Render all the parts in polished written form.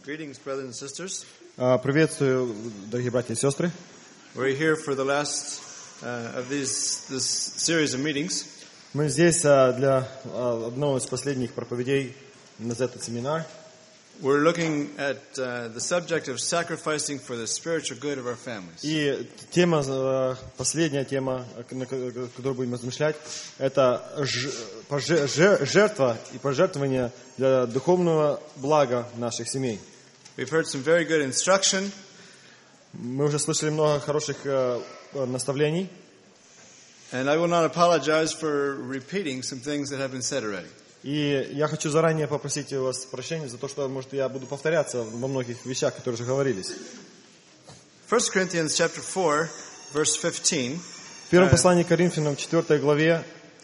Greetings, brothers and sisters. Приветствую, дорогие братья и сестры. We're here for the last of this series of meetings. Мы здесь для одного из последних проповедей на этот семинар. We're looking at the subject of sacrificing for the spiritual good of our families. И тема, последняя тема, на которую будем размышлять, это жертва и пожертвование для духовного блага наших семей. We've heard some very good instruction. Мы уже слышали много хороших наставлений. And I will not apologize for repeating some things that have been said already. И я хочу заранее попросить у вас прощения за то, что, может, я буду повторяться во многих вещах, которые уже говорились. 1 Corinthians chapter 4, verse 15. В первом послании к Коринфянам, 4 главе,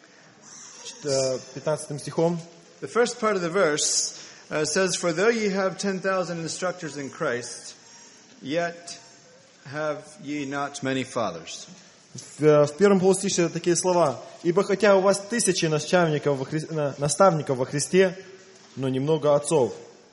15 стихом. The first part of the verse says, "For though ye have 10,000 instructors in Christ, yet have ye not many fathers." В первом полустише такие слова. «Ибо хотя у вас тысячи наставников во Христе, но немного отцов».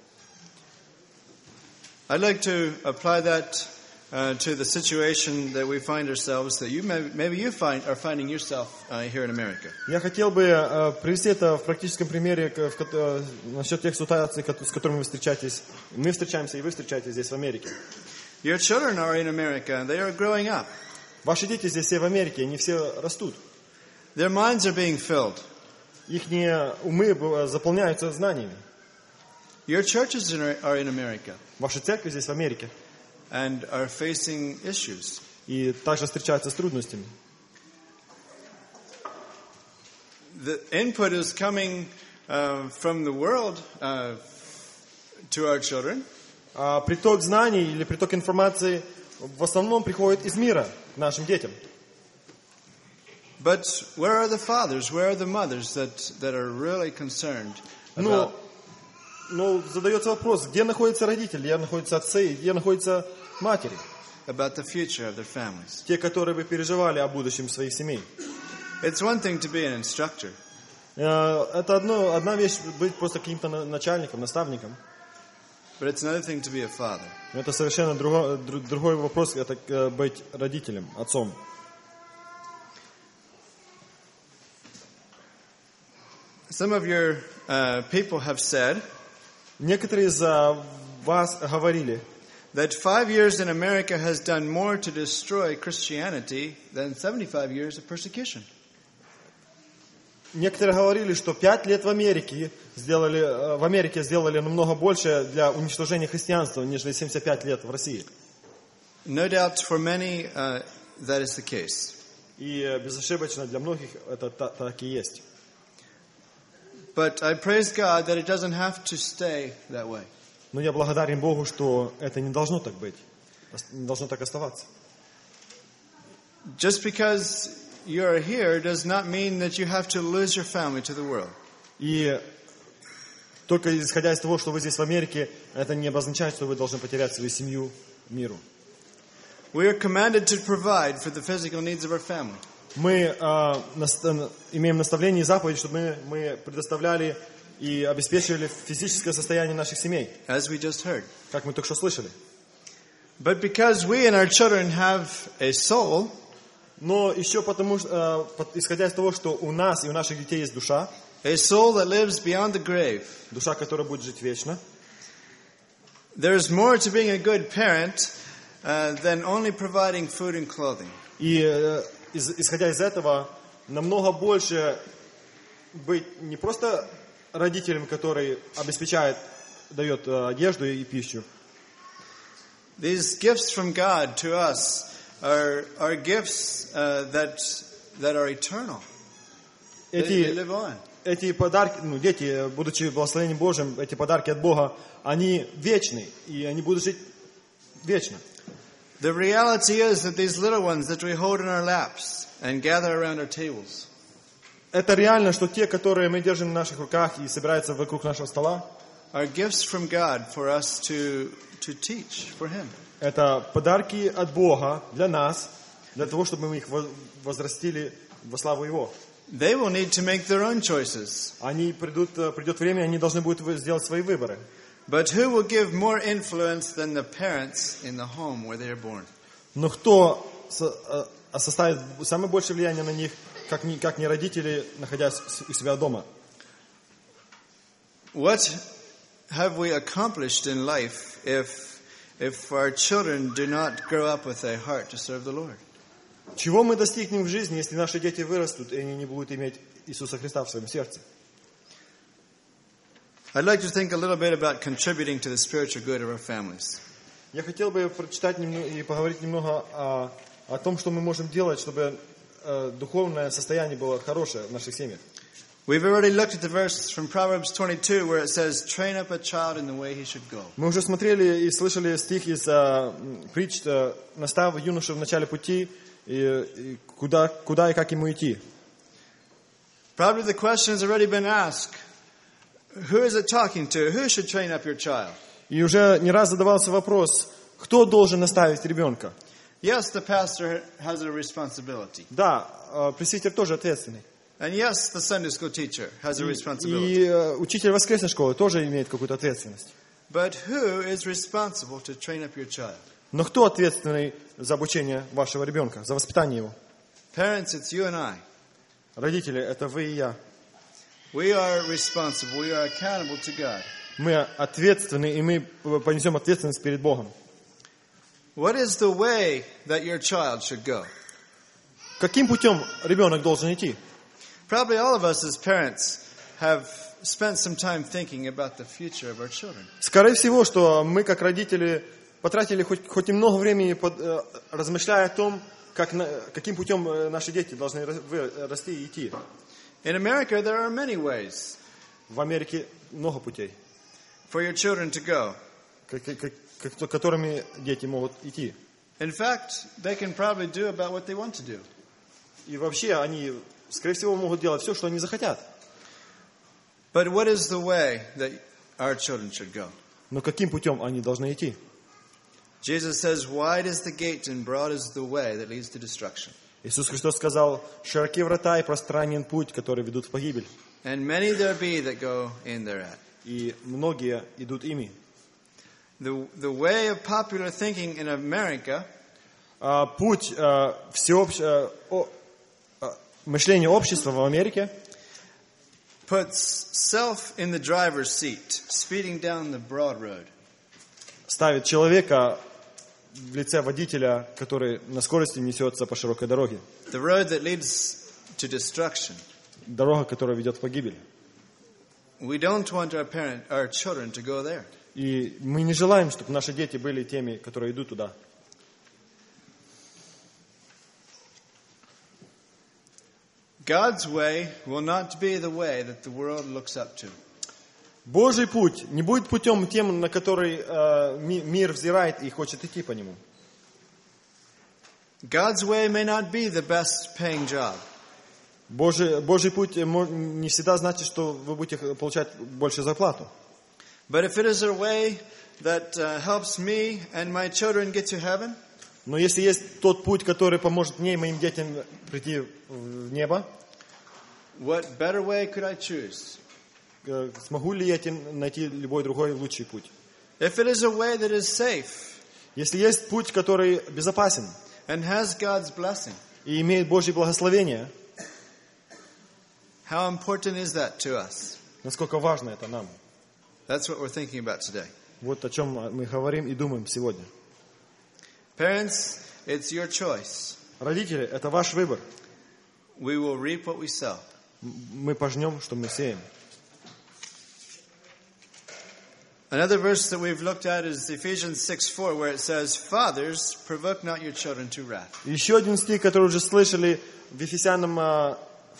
I'd like to apply that to the situation that we find ourselves, that you maybe you are finding yourself here in America. Я хотел бы привести это в практическом примере насчет тех ситуаций, с которыми вы встречаетесь. Мы встречаемся, и вы встречаетесь здесь в Америке. Your children are in America, and they are growing up. Ваши дети здесь все в Америке, они все растут. Their minds are being filled. Их умы заполняются знаниями. Your churches are in America. Ваша церковь здесь в Америке. And are facing issues. И также встречаются с трудностями. The input is coming from the world to our children. Приток знаний или приток информации в основном приходит из мира к нашим детям. But where are the fathers? Where are the mothers that are really concerned about? Но задается вопрос, где находятся родители, где находятся отцы, где находятся матери? About the future of their families. Те, которые бы переживали о будущем своих семей. It's one thing to be an instructor. Это одна вещь быть просто каким-то начальником, наставником. But it's another thing to be a father. Это совершенно другой вопрос, это быть родителем, отцом. Some of your people have said, некоторые из вас говорили, that 5 years in America has done more to destroy Christianity than 75 years of persecution. Некоторые говорили, что 5 лет в Америке сделали намного больше для уничтожения христианства, нежели 75 лет в России. No doubt for many that is the case. И безошибочно для многих это так и есть. But I praise God that it doesn't have to stay that way. Но я благодарен Богу, что это не должно так быть, не должно так оставаться. Just because you're here does not mean that you have to lose your family to the world. И только исходя из того, что вы здесь в Америке, это не обозначает, что вы должны потерять свою семью миру. We are commanded to provide for the physical needs of our family. Мы имеем наставление и заповедь, чтобы мы предоставляли и обеспечивали физическое состояние наших семей, as we just heard. Как мы только что слышали. But because we and our children have a soul, но еще потому, исходя из того, что у нас и у наших детей есть душа, a soul that lives beyond the grave, душа, которая будет жить вечно, there is more to being a good parent than only providing food and clothing. И исходя из этого, намного больше быть не просто родителем, который обеспечает, дает одежду и пищу. These gifts from God to us are gifts that are eternal. They live on. Эти подарки, дети, будучи благословением Божьим, эти подарки от Бога, они вечны, и они будут жить вечно. The reality is that these little ones that we hold in our laps and gather around our tables. Это реально, что те, которые мы держим в наших руках и собираются вокруг нашего стола, are gifts from God for us to teach for Him. Это подарки от Бога для нас, для того, чтобы мы их возрастили во славу Его. They will need to make their own choices. Придет время, они должны будут сделать свои выборы. But who will give more influence than the parents in the home where they are born? Но кто составит самое большее влияние на них, как не родители, находясь у себя дома? What have we accomplished in life if our children do not grow up with a heart to serve the Lord? Чего мы достигнем в жизни, если наши дети вырастут, и они не будут иметь Иисуса Христа в своем сердце? I'd like to think a little bit about contributing to the spiritual good of our families. Я хотел бы прочитать и поговорить немного о том, что мы можем делать, чтобы духовное состояние было хорошее в наших семьях. We've already looked at the verse from Proverbs 22 where it says, train up a child in the way he should go. Мы уже смотрели и слышали стих из притч «Наставь юношу в начале пути, и куда и как ему идти». Probably the question has already been asked. Who is it talking to? Who should train up your child? И уже не раз задавался вопрос, кто должен наставить ребенка? Yes, the pastor has a responsibility. Да, пресвитер тоже ответственный. And yes, the Sunday school teacher has a responsibility. И учитель воскресной школы тоже имеет какую-то ответственность. But who is responsible to train up your child? Но кто ответственный за обучение вашего ребенка, за воспитание его? Parents, it's you and I. Родители, это вы и я. We are responsible. We are accountable to God. Мы ответственны, и мы понесем ответственность перед Богом. What is the way that your child should go? Каким путем ребенок должен идти? Probably all of us as parents have spent some time thinking about the future of our children. Скорее всего, что мы, как родители, потратили хоть немного времени, размышляя о том, каким путем наши дети должны расти и идти. In America, there are many ways В Америке много путей, for your children to go. которыми дети могут идти. In fact, they can probably do about what they want to do. И вообще они, скорее всего, могут делать все, что они захотят. But what is the way that our children should go? Но каким путем они должны идти? Jesus says, wide is the gate and broad is the way that leads to destruction. Иисус Христос сказал, широки врата и пространен путь, который ведут в погибель. And many there be that go in thereat. И многие идут ими. The way of popular thinking in America Путь мышления общества в Америке puts self in the driver's seat, speeding down the broad road. Ставит человека в лице водителя, который на скорости несется по широкой дороге. The road that leads to destruction. Дорога, которая ведет в погибель. We don't want our children to go there. И мы не желаем, чтобы наши дети были теми, которые идут туда. God's way will not be the way that the world looks up to. Божий путь не будет путем тем, на который мир взирает и хочет идти по нему. God's way may not be the best paying job. Божий путь не всегда значит, что вы будете получать больше зарплату. But if it is a way that helps me and my children get to heaven, Но если есть тот путь, который поможет мне и моим детям прийти в небо, what better way could I choose? Смогу ли я найти любой другой лучший путь? If it is a way that is safe Если есть путь, который безопасен and has God's blessing, и имеет Божье благословение, how important is that to us? насколько важно это нам? That's what we're thinking about today. Вот о чем мы говорим и думаем сегодня. Parents, it's your choice. Родители, это ваш выбор. We will reap what we sow. Мы пожнем, что мы сеем. Another verse that we've looked at is Ephesians 6:4, where it says, "Fathers, provoke not your children to wrath." Еще один стих, который уже слышали в Ефесянам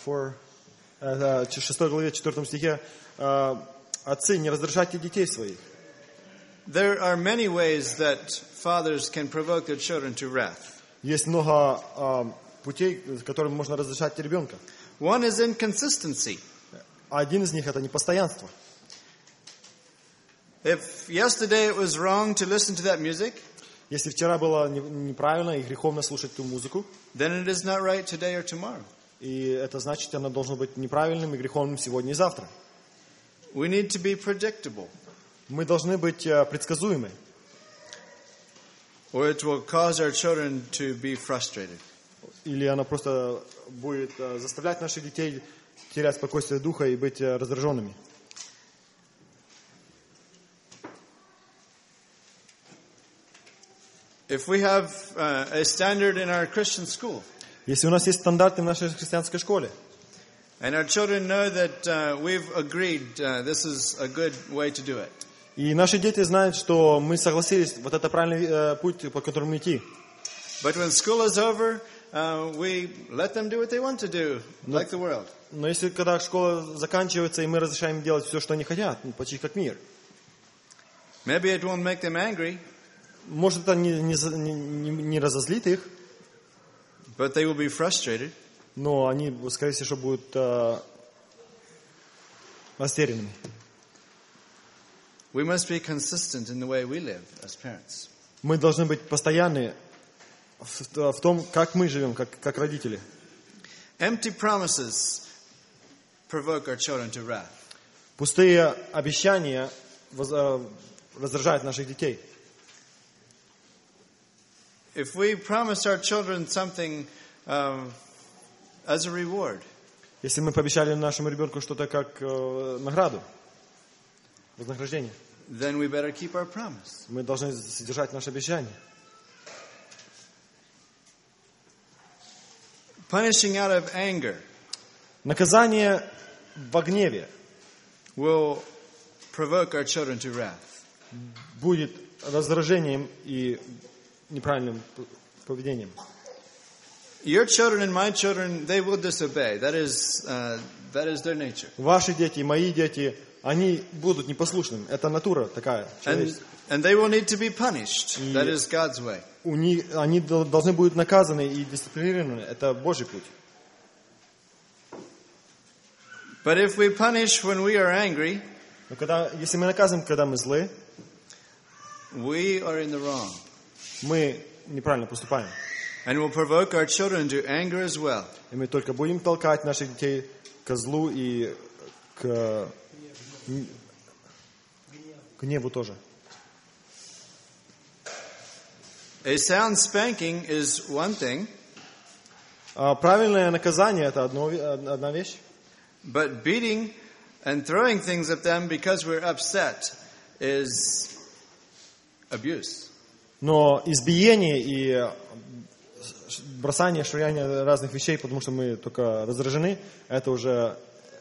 6 главе 4 стихе. Отцы, не раздражайте детей своих. There are many ways that fathers can provoke their children to wrath. Есть много путей, которыми можно раздражать ребенка. One is inconsistency. Один из них — это непостоянство. If yesterday it was wrong to listen to that music, Если вчера было неправильно и греховно слушать ту музыку, then it is not right today or tomorrow. и это значит, оно должно быть неправильным и греховным сегодня и завтра. We need to be predictable. мы должны быть предсказуемы. Or it will cause our children to be frustrated. Или она просто будет заставлять наших детей терять спокойствие духа и быть раздраженными. If we have a standard in our Christian school, Если у нас есть стандарты в нашей христианской школе, and our children know that we've agreed this is a good way to do it, и наши дети знают, что мы согласились, вот это правильный путь, по которому идти. but when school is over, we let them do what they want to do, like the world. Но если когда школа заканчивается, и мы разрешаем им делать все, что они хотят, почти как мир, Maybe it won't make them angry, может, это не разозлит их, but they will be frustrated. но они, скорее всего, будут растерянными. We must be consistent in the way we live as parents. Мы должны быть постоянны в том, как мы живем, как родители. Empty promises provoke our children to wrath. Пустые обещания раздражают наших детей. If we promise our children something as a reward, Если мы пообещали нашему ребенку что-то как награду, вознаграждение, then we better keep our promise. мы должны сдержать наше обещание. Punishing out of anger Наказание во гневе will provoke our children to wrath. будет раздражением и неправильным поведением. Your children and my children, they will disobey. That is their nature. Ваши дети, мои дети, они будут непослушными. Это натура такая. And they will need to be punished. That is God's way. Они должны будут наказаны и дисциплинированы. Это Божий путь. But if we punish when we are angry, Но если мы наказываем, когда мы злы, we are in the wrong. мы неправильно поступаем. And will provoke our children to anger as well. И мы только будем толкать наших детей к злу и к гневу тоже. A sound spanking is one thing, Правильное наказание – это одна вещь. but beating and throwing things at them because we're upset is abuse. Но избиение и бросание, швыряние разных вещей, потому что мы только раздражены, это уже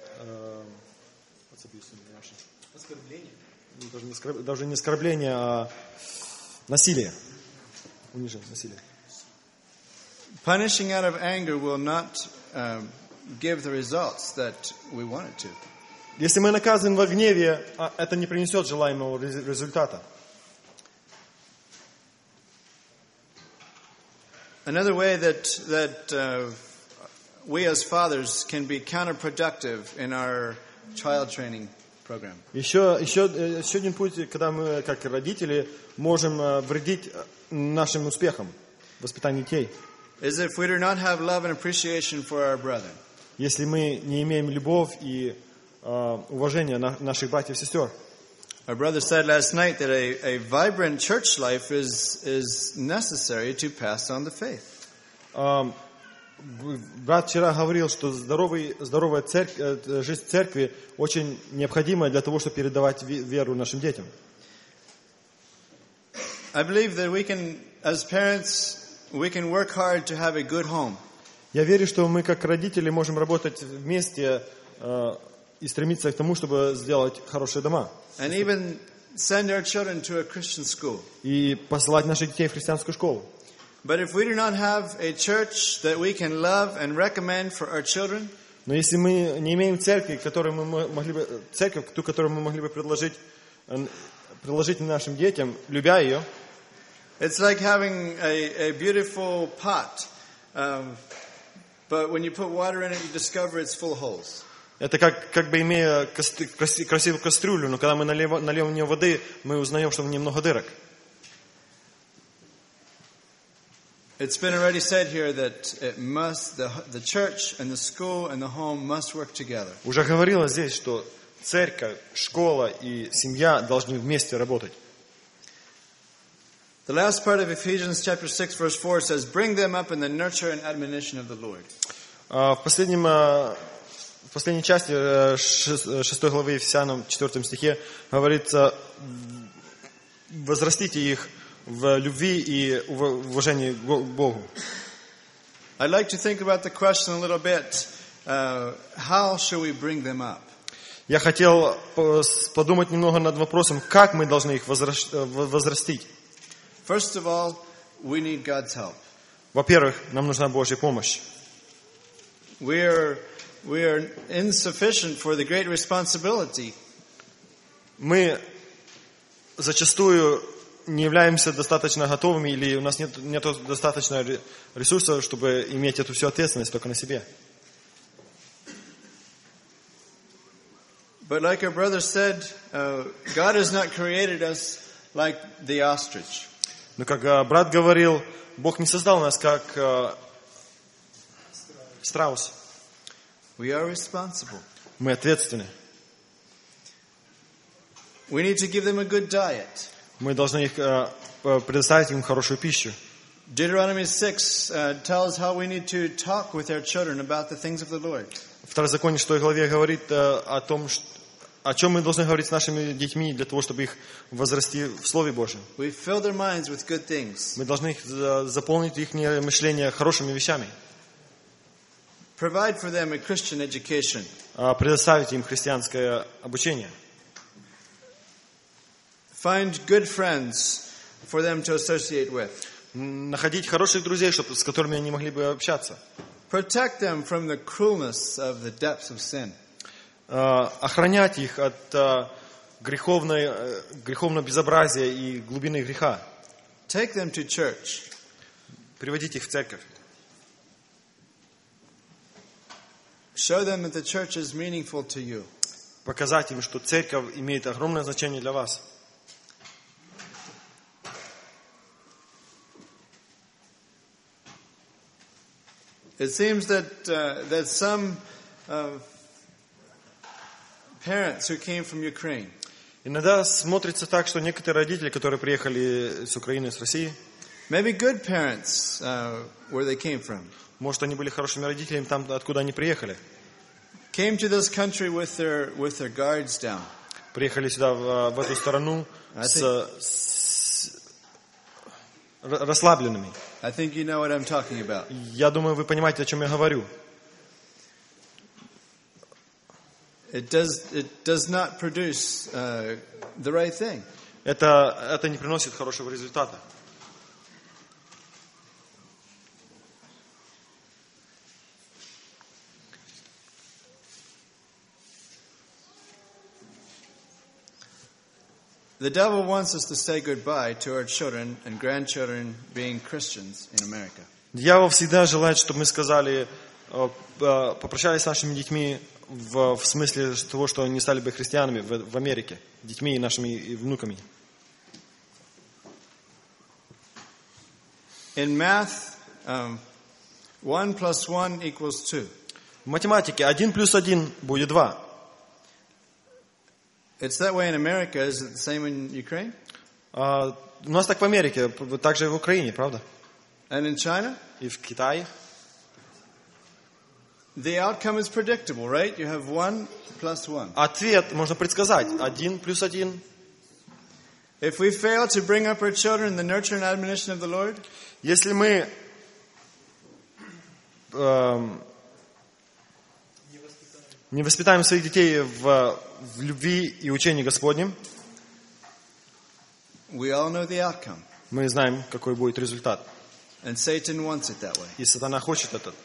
даже не оскорбление, а насилие. Унижение, насилие. Punishing out of anger will not give the results that we want it to. Если мы наказываем во гневе, это не принесет желаемого результата. Another way that we as fathers can be counterproductive in our child training program Еще один путь, когда мы, как родители, можем вредить нашим успехам в воспитании детей. is if we do not have love and appreciation for our brother. Если мы не имеем любовь и уважения наших братьев и сестер. Our brother said last night that a vibrant church life is necessary to pass on the faith. Брат вчера говорил, что здоровая жизнь церкви очень необходима для того, чтобы передавать веру нашим детям. I believe that we can, as parents, we can work hard to have a good home. Я верю, что мы как родители можем работать вместе и стремиться к тому, чтобы сделать хорошие дома. And even send our children to a Christian school. И посылать наших детей в христианскую школу. But if we do not have a church that we can love and recommend for our children, Но если мы не имеем церкви, которую мы могли бы предложить нашим детям, любя ее, it's like having a beautiful pot, but when you put water in it, you discover it's full of holes. это как бы имея красивую кастрюлю, но когда мы нальем в нее воды, мы узнаем, что в ней много дырок. It's been already said here that the church and the school and the home must work together. Уже говорилось здесь, что церковь, школа и семья должны вместе работать. The last part of Ephesians chapter 6 verse 4 says, "Bring them up in the nurture and admonition of the Lord." В последней части 6 главы Ефесянам 4 стихе говорится: возрастите их в любви и уважении к Богу. I'd like to think about the question a little bit. How shall we bring them up? Я хотел подумать немного над вопросом, как мы должны их возрастить. First of all, we need God's help. Во-первых, нам нужна Божья помощь. We are insufficient for the great responsibility. Мы зачастую не являемся достаточно готовыми, или у нас нет достаточно ресурсов, чтобы иметь эту всю ответственность только на себе. But like our brother said, God has not created us like the ostrich. Но как брат говорил, Бог не создал нас как страус. We are responsible. Мы ответственны. We need to give them a good diet. Мы должны предоставить им хорошую пищу. Deuteronomy 6 tells how we need to talk with our children about the things of the Lord. Второзаконие 6 главе говорит о том, о чем мы должны говорить с нашими детьми для того, чтобы их возрасти в Слове Божьем. We fill their minds with good things. Мы должны заполнить их мышление хорошими вещами. Provide for them a Christian education. Предоставить им христианское обучение. Find good friends for them to associate with. Находить хороших друзей, с которыми они могли бы общаться. Protect them from the cruelness of the depths of sin. Охранять их от греховного безобразия и глубины греха. Take them to church. Приводить их в церковь. Show them that the church is meaningful to you. Показать им, что церковь имеет огромное значение для вас. It seems that some parents who came from Ukraine, Иногда смотрится так, что некоторые родители, которые приехали с Украины, с России, maybe good parents where they came from, может, они были хорошими родителями там, откуда они приехали. came to this country with their guards down. Приехали сюда, в эту страну, расслабленными. I think you know what I'm talking about. Я думаю, вы понимаете, о чем я говорю. It does not produce the right thing. Это не приносит хорошего результата. The devil wants us to say goodbye to our children and grandchildren being Christians in America. Дьявол всегда желает, чтобы мы сказали, попрощались с нашими детьми в смысле того, что они стали бы христианами в Америке, детьми и нашими внуками. In math, 1 plus 1 equals 2. В математике 1 плюс 1 будет 2. It's that way in America. Is it the same in Ukraine? У нас так в Америке, также и в Украине, правда? And in China? И в Китае. The outcome is predictable, right? You have 1 plus 1. Ответ можно предсказать. 1 плюс 1. If we fail to bring up our children in the nurture and admonition of the Lord, если мы не воспитаем своих детей в любви и учении Господнем, we all know the outcome. мы знаем, какой будет результат. And Satan wants it that way. И сатана хочет это.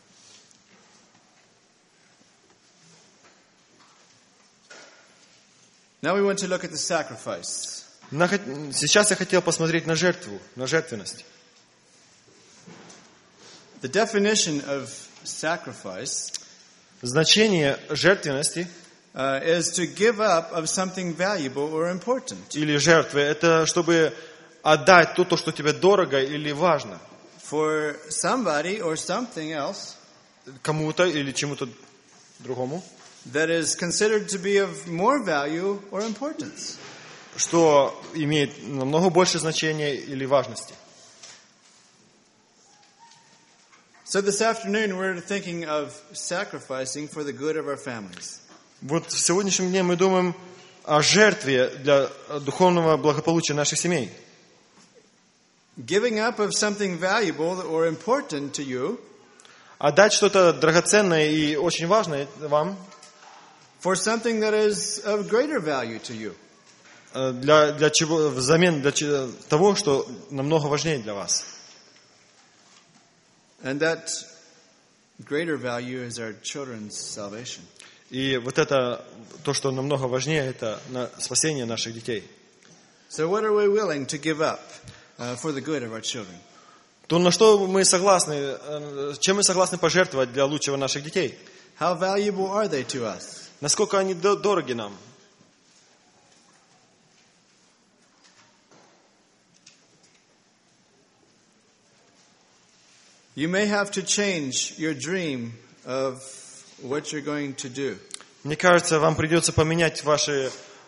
Now we want to look at the sacrifice. Сейчас я хотел посмотреть на жертву, на жертвенность. The definition of sacrifice Значение жертвенности is to give up of something valuable or important или жертвы — это чтобы отдать то, что тебе дорого или важно. for somebody or something else Кому-то или чему-то другому. that is considered to be of more value or importance. Что имеет намного больше значения или важности. So this afternoon we're thinking of sacrificing for the good of our families. Вот в сегодняшнем дне мы думаем о жертве для духовного благополучия наших семей. Giving up of something valuable or important to you Отдать что-то драгоценное и очень важное вам for something that is of greater value to you. для чего, взамен того, что намного важнее для вас. And that greater value is our children's salvation. И вот это, то, что намного важнее, это спасение наших детей. So what are we willing to give up for the good of our children? То, на что мы согласны, чем мы согласны пожертвовать для лучшего наших детей? How valuable are they to us? Насколько они дороги нам? You may have to change your dream of what you're going to do. Мне кажется, вам придется поменять ваши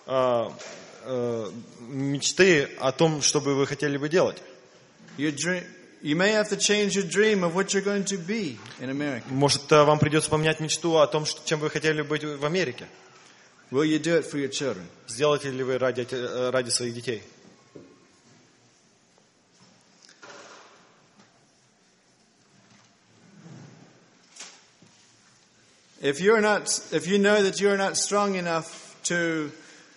мечты о том, что бы вы хотели бы делать. You may have to change your dream of what you're going to be in America. Может, вам придется поменять мечту о том, чем вы хотели быть в Америке. Will you do it for your children? Сделаете ли вы ради своих детей? If you know that you are not strong enough to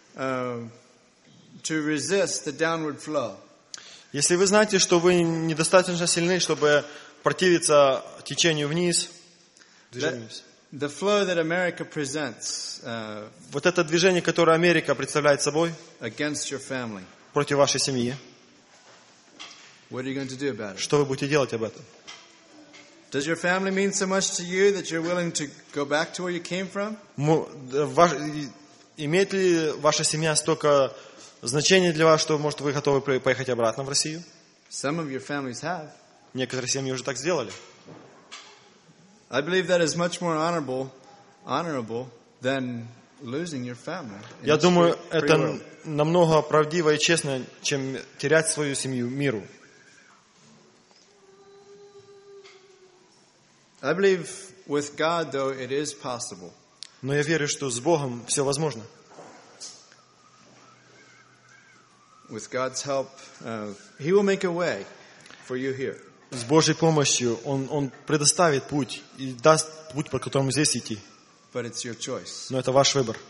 resist the downward flow, если вы знаете, что вы недостаточно сильны, чтобы противиться течению вниз, the flow that America presents вот это движение, которое Америка представляет собой against your family, против вашей семьи, what are you going to do about it? что вы будете делать об этом? Does your family mean so much to you that you're willing to go back to where you came from? Имеет ли ваша семья столько значения для вас, что, может, вы готовы поехать обратно в Россию? Some of your families have. Некоторые семьи уже так сделали. I believe that is much more honorable than losing your family. Я думаю, это намного правдиво и честно, чем терять свою семью миру. I believe with God, though, it is possible. Но я верю, что с Богом все возможно. With God's help, He will make a way for you here. С Божьей помощью Он предоставит путь и даст путь, по которому здесь идти. But it's your choice. Но это ваш выбор.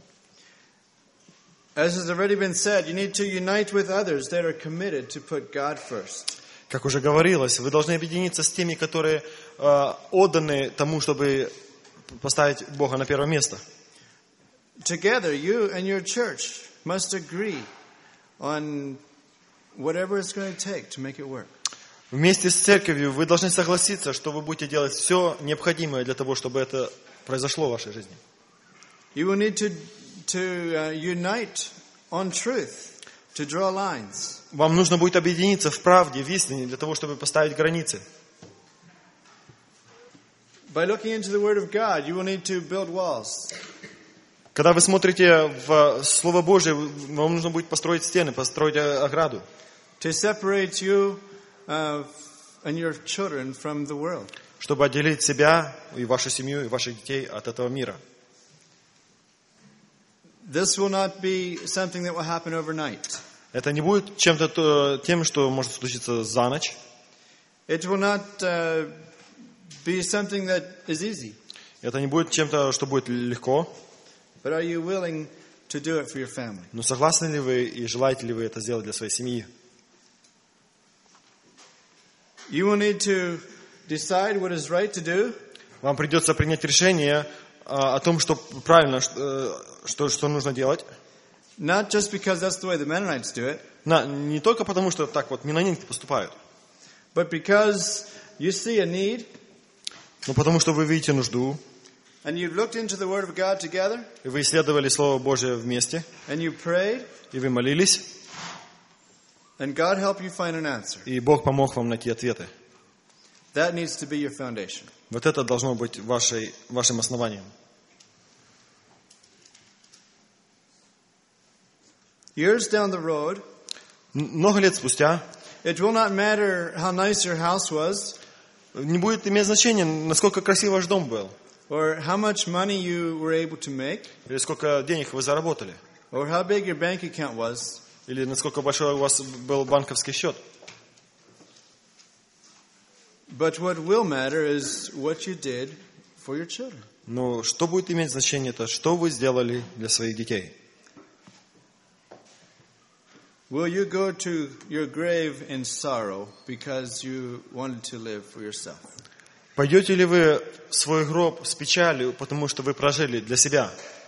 As has already been said, you need to unite with others that are committed to put God first. Как уже говорилось, вы должны объединиться с теми, которые отданы тому, чтобы поставить Бога на первое место. Together, you and your church must agree on whatever it's going to take to make it work. Вместе с церковью вы должны согласиться, что вы будете делать все необходимое для того, чтобы это произошло в вашей жизни. You will need to unite on truth, to draw lines. Вам нужно будет объединиться в правде, в истине, для того, чтобы поставить границы. By looking into the Word of God, you will need to build walls. Когда вы смотрите в Слово Божие, вам нужно будет построить стены, построить ограду. To separate you and your children from the world. Чтобы отделить себя и вашу семью, и ваших детей от этого мира. This will not be something that will happen overnight. Это не будет чем-то тем, что может случиться за ночь. It will not be something that is easy. Это не будет чем-то, что будет легко. But are you willing to do it for your family? Но согласны ли вы и желаете ли вы это сделать для своей семьи? You will need to decide what is right to do. Вам придется принять решение о том, что правильно, что нужно делать. Not just because that's the way the Mennonites do it. Не только потому, что так вот меннониты поступают. But because you see a need. Но потому что вы видите нужду. And you've looked into the Word of God together. И вы исследовали Слово Божие вместе. And you prayed. И вы молились. And God helped you find an answer. И Бог помог вам найти ответы. That needs to be your foundation. Вот это должно быть вашим основанием. Years down the road, много лет спустя, it will not matter how nice your house was, не будет иметь значения, насколько красив ваш дом был, or how much money you were able to make, или сколько денег вы заработали, or how big your bank account was. или насколько большой у вас был банковский счет. But what will matter is what you did for your children. Но что будет иметь значение, это что вы сделали для своих детей. Will you go to your grave in sorrow because you wanted to live for yourself? Пойдете ли вы в свой гроб с печалью, потому что вы прожили для себя?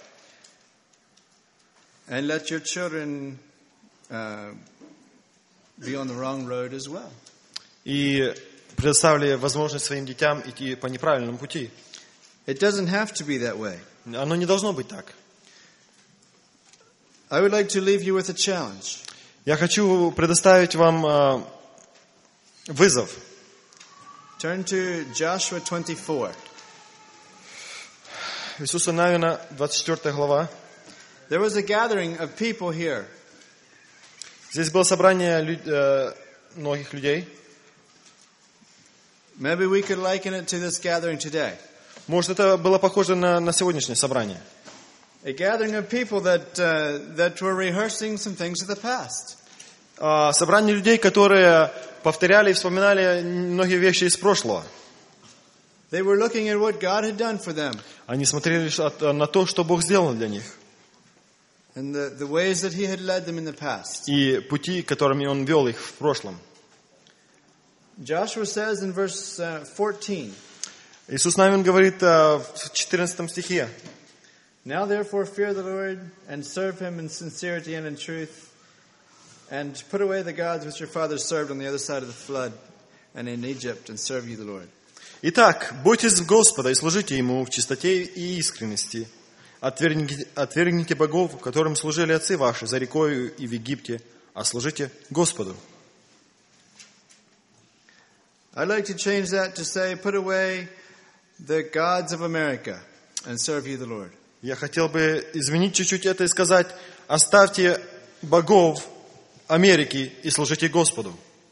And let your children be on the wrong road as well. И предоставили возможность своим детям идти по неправильному пути. It doesn't have to be that way. Оно не должно быть так. I would like to leave you with a challenge. Я хочу предоставить вам вызов. Turn to Joshua 24. Иисуса Навина, 24 глава. There was a gathering of people here. Здесь было собрание многих людей. Maybe we could liken it to this gathering today. Может, это было похоже на сегодняшнее собрание. A gathering of people that were rehearsing some things of the past. Собрание людей, которые повторяли и вспоминали многие вещи из прошлого. They were looking at what God had done for them. Они смотрели на то, что Бог сделал для них. And the ways that He had led them in the past. И пути, которыми Он вел их в прошлом. Joshua says in verse 14. Иисус Навин говорит в 14 стихе. Now therefore fear the Lord and serve Him in sincerity and in truth, and put away the gods which your fathers served on the other side of the flood and in Egypt, and serve you the Lord. Итак, бойтесь Господа и служите Ему в чистоте и искренности. Отвергните богов, которым служили отцы ваши за рекою и в Египте, а служите Господу. I'd like to change that to say, put away the gods of America and serve you the Lord. Я хотел бы изменить чуть-чуть это и сказать, оставьте богов Америки и служите Господу.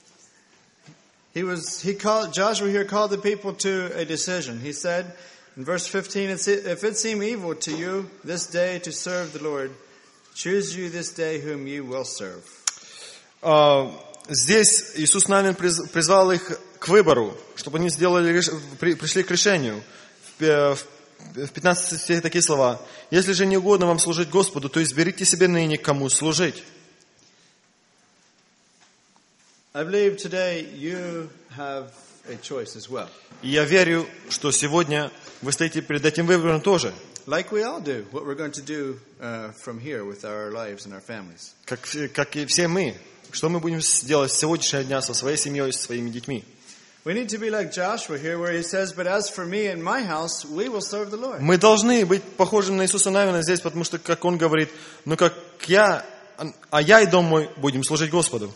Joshua here called the people to a decision. He said in verse 15, if it seem evil to you this day to serve the Lord, choose you this day whom you will serve. Здесь Иисус Навин призвал их к выбору, чтобы они пришли к решению. В 15 стихе такие слова. Если же не угодно вам служить Господу, то изберите себе ныне, кому служить. I believe today you have a choice as well. И я верю, что сегодня вы стоите перед этим выбором тоже. Like we all do, what we're going to do from here with our lives and our families. Как и все мы. Что мы будем делать с сегодняшнего дня со своей семьей, со своими детьми? We need to be like Joshua here, where he says, "But as for me and my house, we will serve the Lord." Мы должны быть похожими на Иисуса Навина здесь, потому что, как он говорит, ну как я и дом мой будем служить Господу.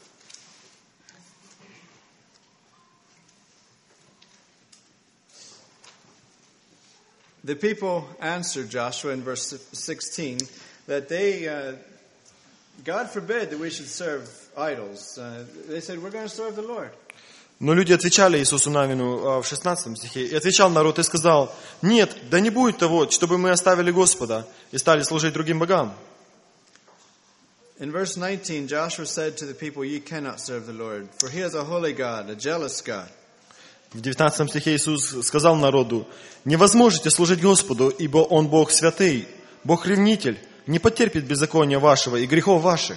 The people answered Joshua in verse 16 that God forbid that we should serve idols. They said, "We're going to serve the Lord." Но люди отвечали Иисусу Навину в 16 стихе, и отвечал народ и сказал, нет, да не будет того, чтобы мы оставили Господа и стали служить другим богам. In verse 19, Joshua said to the people, "You cannot serve the Lord, for He is a holy God, a jealous God." В 19 стихе Иисус сказал народу, не возможете служить Господу, ибо Он Бог святый, Бог-ревнитель, не потерпит беззакония вашего и грехов ваших.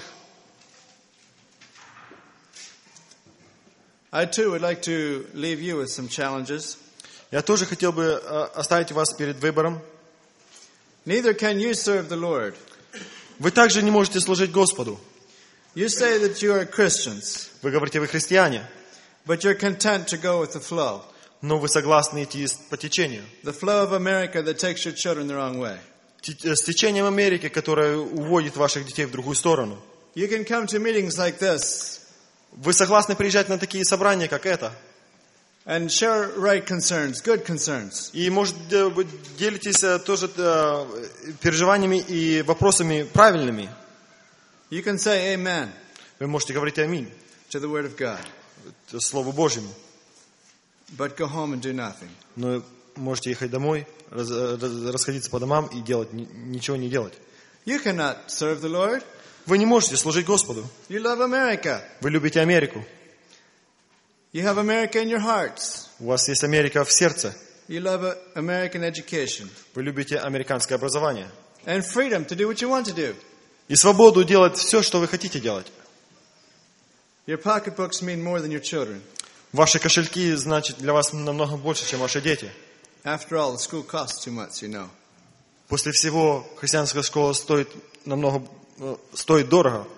I too would like to leave you with some challenges. Я тоже хотел бы оставить вас перед выбором. Neither can you serve the Lord. Вы также не можете служить Господу. You say that you are Christians, Вы говорите, вы христиане, but you're content to go with the flow. но вы согласны идти по течению. The flow of America that takes your children the wrong way. С течением Америки, которое уводит ваших детей в другую сторону. You can come to meetings like this Вы согласны приезжать на такие собрания, как это? and share right concerns, good concerns. И, может, вы делитесь тоже переживаниями и вопросами правильными. You can say amen Вы можете говорить аминь to the word of God, Слову Божьему, but go home and do nothing. но можете ехать домой, расходиться по домам и делать ничего не делать. You cannot serve the Lord. Вы не можете служить Господу. You love America. Вы любите Америку. You have America in your hearts. У вас есть Америка в сердце. You love American education Вы любите американское образование. and freedom to do what you want to do. И свободу делать все, что вы хотите делать. Your pocketbooks mean more than your children. Ваши кошельки значат для вас намного больше, чем ваши дети. After all, the school costs too much, you know. После всего, христианская школа стоит дорого.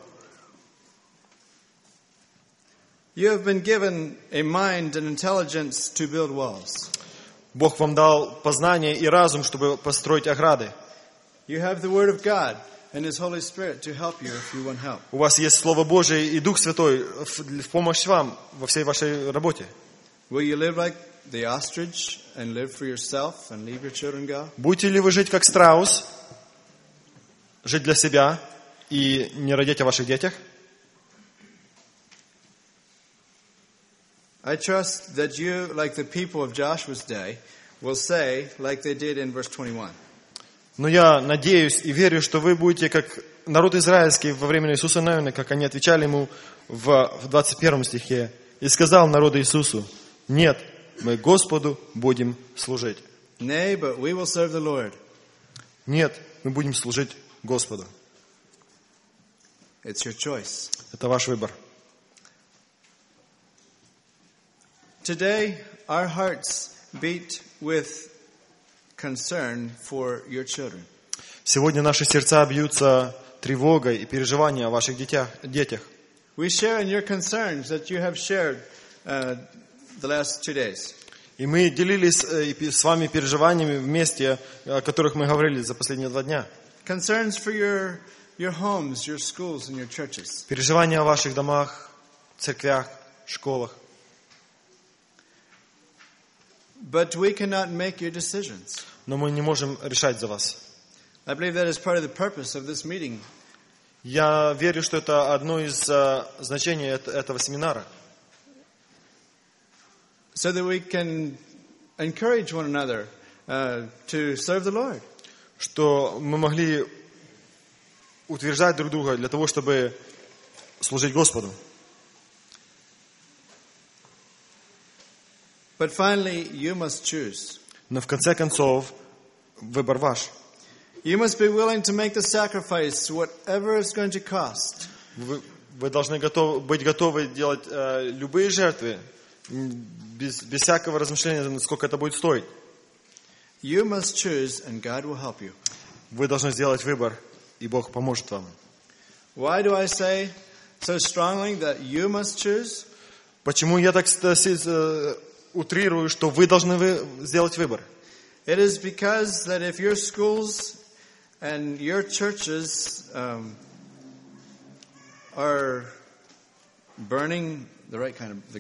You have been given a mind and intelligence to build walls. Бог вам дал познание и разум, чтобы построить ограды. You have the Word of God and His Holy Spirit to help you if you want help. У вас есть Слово Божие и Дух Святой в помощь вам во всей вашей работе. Will you live like the ostrich and live for yourself and leave your children go? Будете ли вы жить как страус, жить для себя и не родить о ваших детях? I trust that you, like the people of Joshua's day, will say, like they did in verse 21. Но я надеюсь и верю, что вы будете как народ израильский во время Иисуса Навина, как они отвечали ему в 21 стихе. «И сказал народ Иисусу, нет, мы Господу будем служить». Nay, but we will serve the Lord. Нет, мы будем служить Господу. It's your choice. Это ваш выбор. Today, our hearts beat with concern for your children. Сегодня наши сердца бьются тревогой и переживанием о ваших детях. We share in your concerns that you have shared the last 2 days. И мы делились с вами переживаниями вместе, о которых мы говорили за последние 2 дня. Concerns for your homes, your schools, and your churches. Переживания о ваших домах, церквях, школах. But we cannot make your decisions. Но мы не можем решать за вас. I believe that is part of the purpose of this meeting. Я верю, что это одно из значений этого семинара. So that we can encourage one another to serve the Lord. Что мы могли утверждать друг друга для того, чтобы служить Господу. But finally, you must choose. Но в конце концов, выбор ваш. You must be willing to make the sacrifice, whatever it's going to cost. Вы должны быть готовы делать любые жертвы, без всякого размышления, сколько это будет стоить. You must choose, and God will help you. Вы должны сделать выбор, и Бог поможет вам. Why do I say so strongly that you must choose? Почему я так утрирую, что вы должны сделать выбор? It is because that if your schools and your churches are burning the right kind of